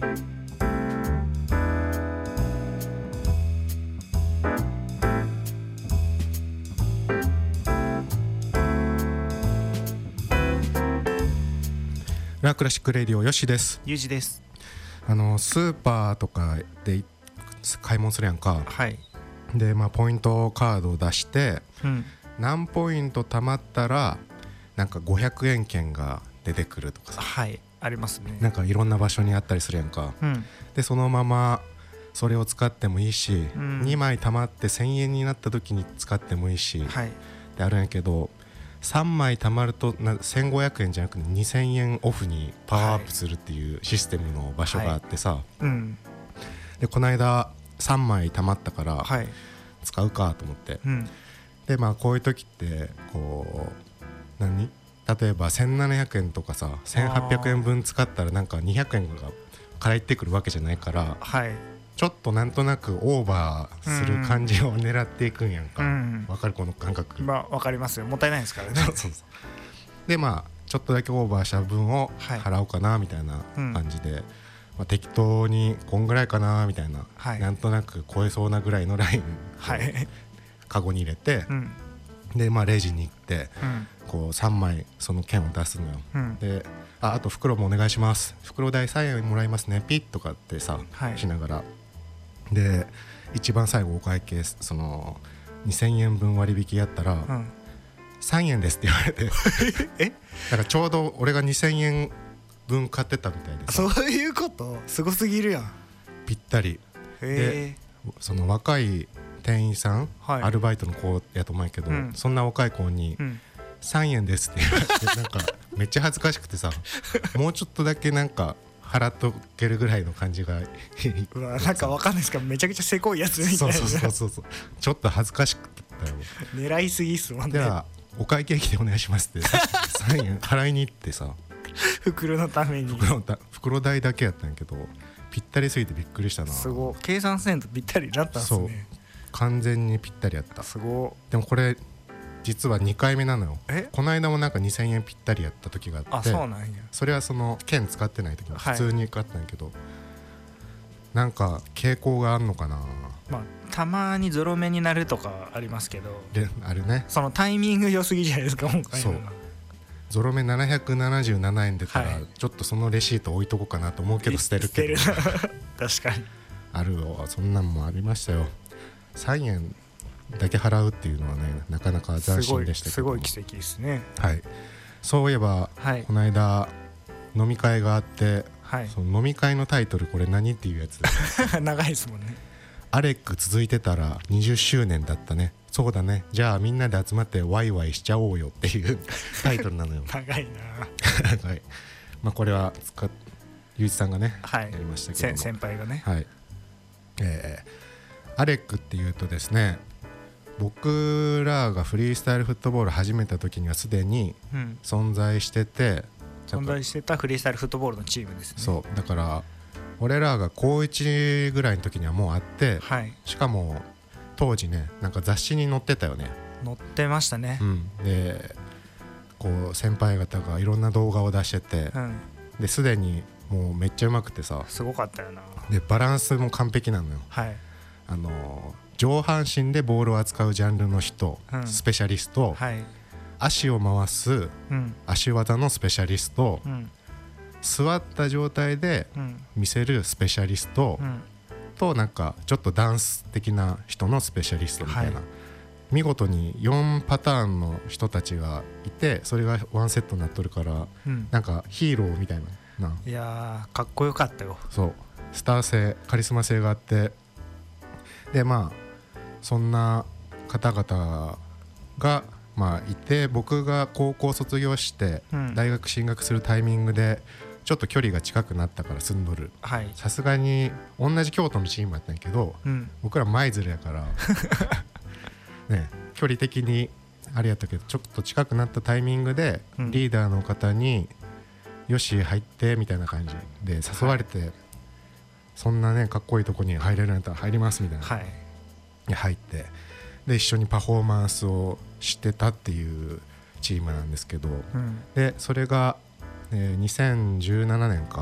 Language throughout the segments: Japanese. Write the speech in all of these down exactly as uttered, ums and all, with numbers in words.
ラクラシックレディオよしです。 ゆうじです。 あのスーパーとかで買い物するやんか。 はい。 でまあポイントカードを出して、 うん、 何ポイント貯まったらなんかごひゃくえん券が出てくるとかさ。 はい、ありますね。 なんかいろんな場所にあったりするやんか。 うん、 でそのままそれを使ってもいいし、 うん、 にまい貯まってせんえんになった時に使ってもいいし、 はい、 であるんやけど、さんまい貯まるとなせんごひゃくえんじゃなくてにせんえんオフにパワーアップするっていうシステムの場所があってさ、 はいうん、 でこの間さんまい貯まったから使うかと思って、 はいうん、でまあこういう時ってこう何例えばせんななひゃくえんとかさせんはっぴゃくえんぶん使ったらなんかにひゃくえんが返ってくるわけじゃないから、 はい、 ちょっとなんとなくオーバーする感じを狙っていくんやんか、うん、分かるこの感覚。 まあ分かりますよ、もったいないですからね。 そうそうそうでまあちょっとだけオーバーした分を払おうかなみたいな感じで、はいうんまあ、適当にこんぐらいかなみたいな、はい、なんとなく超えそうなぐらいのラインをカゴに入れて、うん、でまあレジに行って、うん、こうさんまいその券を出すのよ、うん、で あ, あと袋もお願いします、袋代さんえんもらいますねピッとかってさ、はい、しながらで一番最後お会計そのにせんえんぶん割引やったら、うん、さんえんですって言われてえだからちょうど俺がにせんえんぶん買ってたみたいです。 そういうこと？すごすぎるやん。 ぴったりでその若い店員さん、はい、アルバイトの子やと思うんやけど、うん、そんな若い子に、うん、さんえんですって言われてなんかめっちゃ恥ずかしくてさもうちょっとだけなんか払っとけるぐらいの感じがうわなんかわかんないですけどめちゃくちゃせこいやつみたいな。 そうそうそうそうちょっと恥ずかしくてよ狙いすぎっすもんね。 ではお会計機でお願いしますってさんえん払いに行ってさ袋のために袋, 袋代だけやったんやけどぴったりすぎてびっくりしたな。 すごい計算せんとぴったりだったんですね。そう完全にぴったりやった。 すごでもこれ実はにかいめなのよ。この間もなんかにせんえんぴったりやった時があって、 あそうなんや。 それはその券使ってない時も普通に買ったんやけど、はい、なんか傾向があんのかな。 まあたまにゾロ目になるとかありますけどあるね。 そのタイミング良すぎじゃないですか今回の。そうゾロ目ななひゃくななじゅうななえん出たら、はい、ちょっとそのレシート置いとこうかなと思うけど捨てるけど捨てる確かにあるよ。そんなんもありましたよ。さんえんだけ払うっていうのはねなかなか斬新でしたけど、 すごい奇跡ですね。 はい、そういえば、はい、この間飲み会があって、はい、その飲み会のタイトルこれ何っていうやつ長いですもんね。 アレック続いてたらにじゅっしゅうねんだったね。そうだね、じゃあみんなで集まってワイワイしちゃおうよっていうタイトルなのよ。 長いなはい、まあ、これは使っゆういちさんがね、はい、やりましたけども先輩がね、 はいえー、アレックっていうとですね、僕らがフリースタイルフットボール始めた時にはすでに存在してて、 うん、存在してたフリースタイルフットボールのチームですね。 そうだから俺らがこういちぐらいの時にはもうあって、はい、しかも当時ねなんか雑誌に載ってたよね。 載ってましたね、 うん、でこう先輩方がいろんな動画を出してて、うん、ですでにもうめっちゃうまくてさ、 すごかったよな。 でバランスも完璧なのよ、はい、あの上半身でボールを扱うジャンルの人、うん、スペシャリスト、はい、足を回す、うん、足技のスペシャリスト、うん、座った状態で見せるスペシャリスト、うん、となんかちょっとダンス的な人のスペシャリストみたいな、はい、見事によんパターンの人たちがいてそれがワンセットになっとるから、うん、なんかヒーローみたいなな。 いやーかっこよかったよ。 そうスター性カリスマ性があって、でまあそんな方々がまあいて、僕が高校卒業して大学進学するタイミングでちょっと距離が近くなったから住んどる。さすがに同じ京都のチームやったんやけど、うん、僕ら舞鶴やからね距離的にあれやったけどちょっと近くなったタイミングでリーダーの方によし入ってみたいな感じで誘われて、はい、そんなねかっこいいとこに入れるんやったら入りますみたいな、はい、で入ってで一緒にパフォーマンスをしてたっていうチームなんですけど、うん、でそれが、えー、にせんじゅうななねんか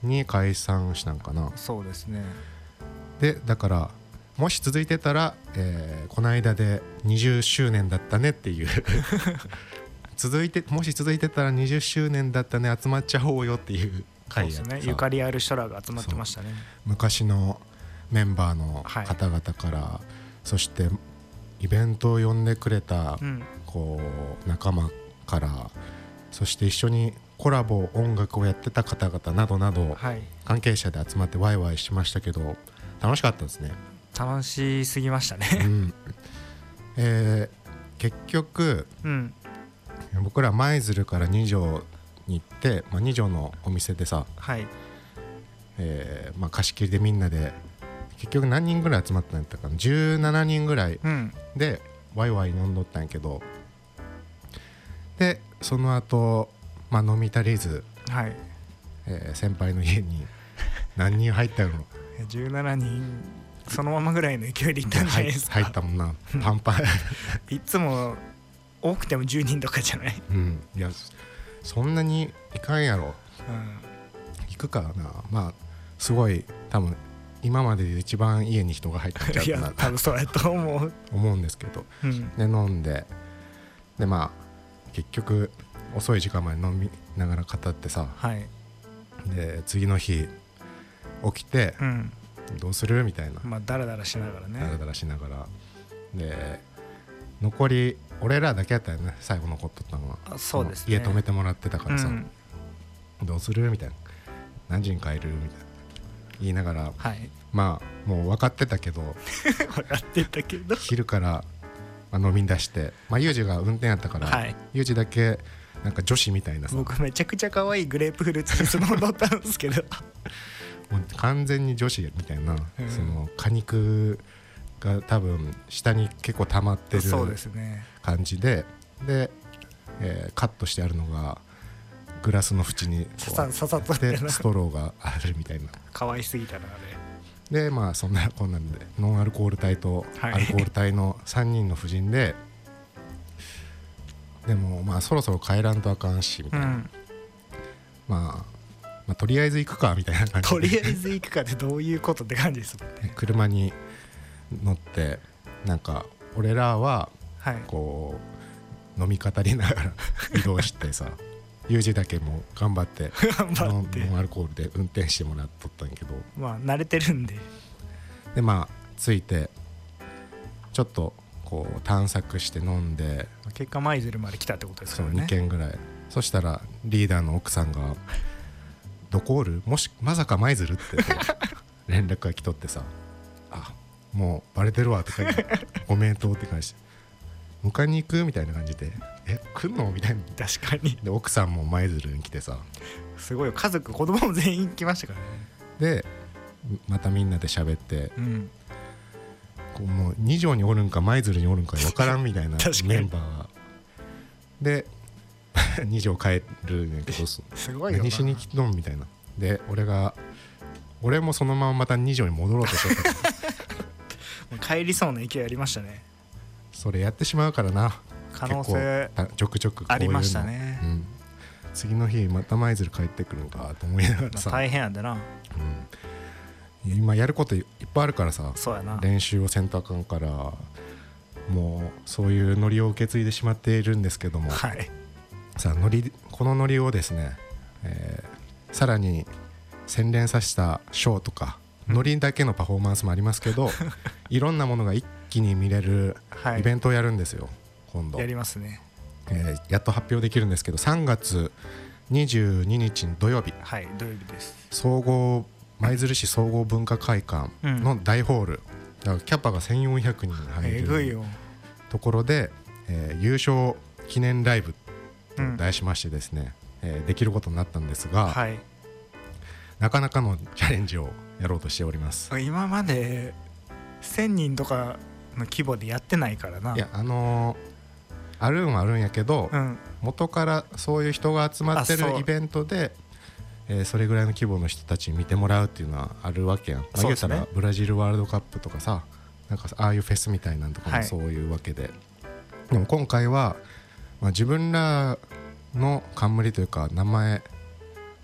に解散したんかな。 そうですね。 でだからもし続いてたら、えー、この間でにじゅっしゅうねんだったねっていう続いてもし続いてたらにじゅっしゅうねんだったね集まっちゃおうよっていう回やってさ、 そうですね、ゆかりある人らが集まってましたね。 昔のメンバーの方々から、はい、そしてイベントを呼んでくれた、うん、こう仲間から、そして一緒にコラボ音楽をやってた方々などなど、はい、関係者で集まってワイワイしましたけど楽しかったですね。 楽しすぎましたね、 うんえー、結局、うん、僕ら舞鶴から二条に行って、まあ、二条のお店でさ、はいえーまあ、貸し切りでみんなで結局何人ぐらい集まったんやったかな、じゅうななにんぐらいでワイワイ飲んどったんやけど、でその後、まあ飲み足りず、はいえー、先輩の家に何人入ったのじゅうななにんそのままぐらいの勢いで行ったんじゃないですか。 入ったもんなパンパンいつも多くてもじゅうにんとかじゃない、 うん、いやそんなにいかんやろ、うん、行くからな。まあすごい多分今までで一番家に人が入っちゃったな。いや多分そうやと思う思うんですけど、うん、で飲んででまあ結局遅い時間まで飲みながら語ってさ、はい、で次の日起きて、うん、どうするみたいな、 まあダラダラしながらねダラダラしながらで残り俺らだけやったよね最後残っとったのは。 あそうですね、 家泊めてもらってたからさ、うん、どうするみたいな、何時に帰るみたいな言いながら、はい、まあもう分かってたけど分かってたけど昼から、まあ、飲み出して、まあ、ユージが運転やったから、はい、ユージだけなんか女子みたいなさ、 僕めちゃくちゃ可愛いグレープフルーツジュース飲んだんですけどもう完全に女子みたいな、うん、その果肉が多分下に結構溜まってる感じで、で、えー、カットしてあるのがグラスの縁に刺さってストローがあるみたいな。 可愛すぎたなあれでまあそんなこんなんでノンアルコール体とアルコール体のさんにんの夫人で、はい、でもまあそろそろ帰らんとあかんしみたいな、うん、まあ、まあとりあえず行くかみたいな感じでとりあえず行くかってどういうことって感じですもんね。 車に乗ってなんか俺らはこう飲み語りながら移動してさユージだけもう頑張って頑張ってノンアルコールで運転してもらっとったんやけど、 まあ慣れてるんででまあ着いてちょっとこう探索して飲んで結果舞鶴まで来たってことですからね。 そうにけんぐらい。そしたらリーダーの奥さんが「どこおる？もしまさか舞鶴?」って連絡が来とってさ「あもうバレてるわ」って書いて「ごめんと」って返して「迎えに行く?」みたいな感じで「え来んの?」みたいな。 確かに。 で奥さんも舞鶴に来てさすごいよ、家族子供も全員来ましたからね。 でまたみんなで喋って、うん、こうもう二条におるんか舞鶴におるんか分からんみたいなメンバーがで二条帰るんやけどすごいよな、 何しに来とんみたいな。で俺が俺もそのまままた二条に戻ろうとしとった帰りそうな勢いありましたね。 それやってしまうからな、 可能性ちょくちょくこういうのありましたね、うん、 次の日また舞鶴帰ってくるんかと思いながらさ、 まあ、大変やんだな、 うん、今やることいっぱいあるからさ、 そうやな、 練習をせんとあかんからもうそういうノリを受け継いでしまっているんですけども、はい、さあノリこのノリをですね、えー、さらに洗練させたショーとか、うん、ノリだけのパフォーマンスもありますけどいろんなものが一気に見れるイベントをやるんですよ、はい、今度やりますね、 えー、やっと発表できるんですけどさんがつにじゅうににち土曜日、 はい土曜日です。 総合舞鶴市総合文化会館の大ホール、うん、だからキャパがせんよんひゃくにん入るところで、えー、優勝記念ライブと題しましてですね、うんえー、できることになったんですが、はい、なかなかのチャレンジをやろうとしております。 今までせんにんとかの規模でやってないからな。 いやあのーあるんはあるんやけど、うん、元からそういう人が集まってるイベントで、えー、それぐらいの規模の人たちに見てもらうっていうのはあるわけやん。まあ、言うたらブラジルワールドカップとかさ、なんかああいうフェスみたいなんとかもそういうわけで、はい、でも今回は、まあ、自分らの冠というか名前、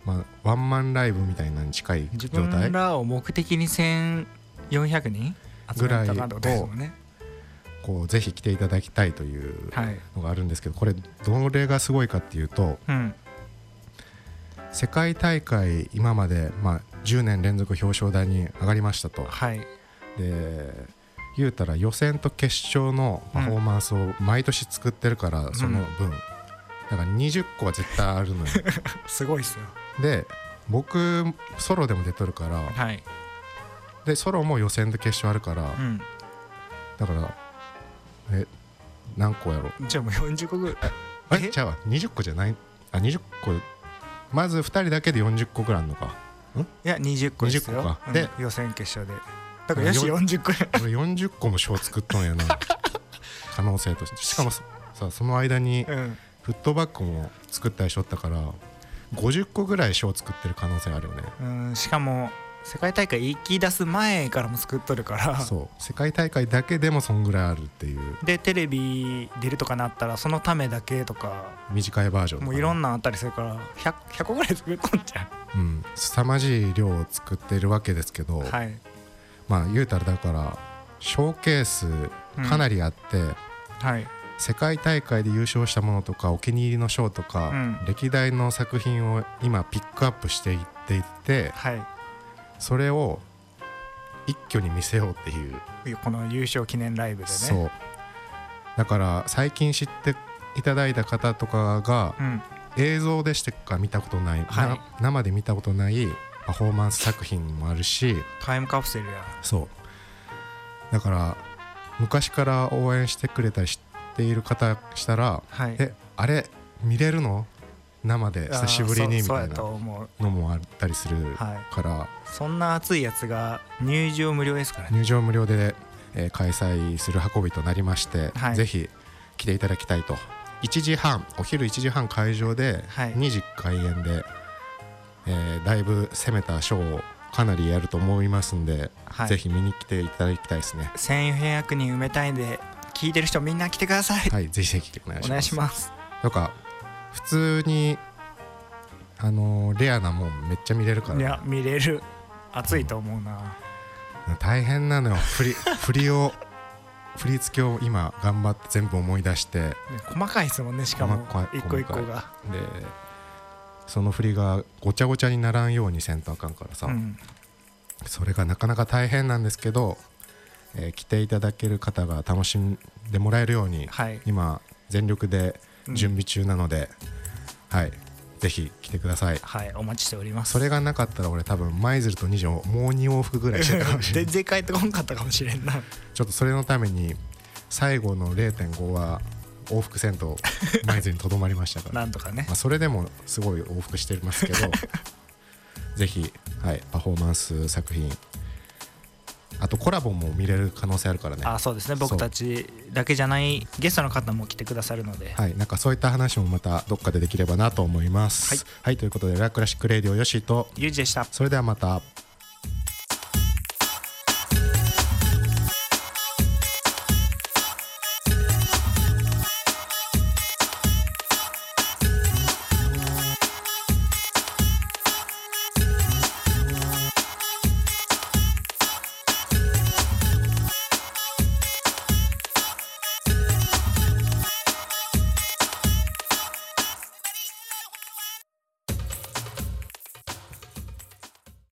まあ、ワンマンライブみたいなのに近い状態、 自分らを目的にせんよんひゃくにん集めたなってことですもんね。 こうぜひ来ていただきたいというのがあるんですけど、これどれがすごいかっていうと、 うん、 世界大会今まで、まあ、じゅうねん連続表彰台に上がりましたと、 はい、 で言うたら予選と決勝のパフォーマンスを毎年作ってるから、うん、その分だからにじゅっこは絶対あるのよすごいっすよ。 で僕ソロでも出とるから、 はい、 でソロも予選と決勝あるから、うん、だからえ何個やろ、 じゃあもうよんじゅっこぐらい、えじゃあにじゅっこじゃない、あにじゅっこ、まずふたりだけでよんじゅっこぐらいあるのか、んいやにじゅっこですよ、 にじゅっこか、 うん、 で予選決勝でだからよしよんじゅっこや俺よんじゅっこも賞作っとんやな可能性として。しかもさその間にフットバッグも作ったりしとったからごじゅっこぐらい賞作ってる可能性あるよね。 うん、しかも世界大会行き出す前からも作っとるから、 そう世界大会だけでもそんぐらいあるっていう。 でテレビ出るとかなったらそのためだけとか短いバージョンとか、ね、 もういろんなあったりするから ひゃく, ひゃっこぐらい作っとんじゃん。 うん凄まじい量を作ってるわけですけど、 はい、 まあ言うたらだからショーケースかなりあって、うんはい、 世界大会で優勝したものとかお気に入りの賞とか、うん、歴代の作品を今ピックアップしていっていって、 はい、 それを一挙に見せようっていうこの優勝記念ライブでね。 そうだから最近知っていただいた方とかが、うん、映像でしか見たことない、はい、生で見たことないパフォーマンス作品もあるし、 タイムカプセルや。 そうだから昔から応援してくれたりしている方したら、はい、えあれ見れるの生で久しぶりにみたいなのもあったりするから、はい、 そんな熱いやつが入場無料ですからね。 入場無料で、えー、開催する運びとなりまして、はい、ぜひ来ていただきたいと。いちじはんお昼いちじはん会場で、はい、にじ開演で、えー、だいぶ攻めたショーをかなりやると思いますんで、はい、ぜひ見に来ていただきたいですね。 せんよんひゃくにん埋めたいんで聞いてる人みんな来てください。 はい、ぜひぜひお願いします。 お願いします。 とか普通にあのー、レアなもんめっちゃ見れるから、 いや見れる。熱いと思うな、 うん、大変なのよ振り振りを振り付けを今頑張って全部思い出して、ね、 細かいですもんね。しかも一個一個がでその振りがごちゃごちゃにならんようにせんとあかんからさ、うん、それがなかなか大変なんですけど、えー、来ていただける方が楽しんでもらえるように、はい、今全力で準備中なので、うん、はいぜひ来てください。 はい、お待ちしております。 それがなかったら俺多分舞鶴と二条もうに往復ぐらいしてたかもしれない全然帰ってこんかったかもしれんな。 ちょっとそれのために最後の れいてんご は往復せんと舞鶴にとどまりましたからなんとかね、 まあ、それでもすごい往復してますけどぜひ、はい、パフォーマンス作品あとコラボも見れる可能性あるからね。 あ、そうですね。僕たちだけじゃないゲストの方も来てくださるので、 はい、なんかそういった話もまたどっかでできればなと思います。はい、はい、ということでラクラシックレディオよしとゆうじでした。 それではまた。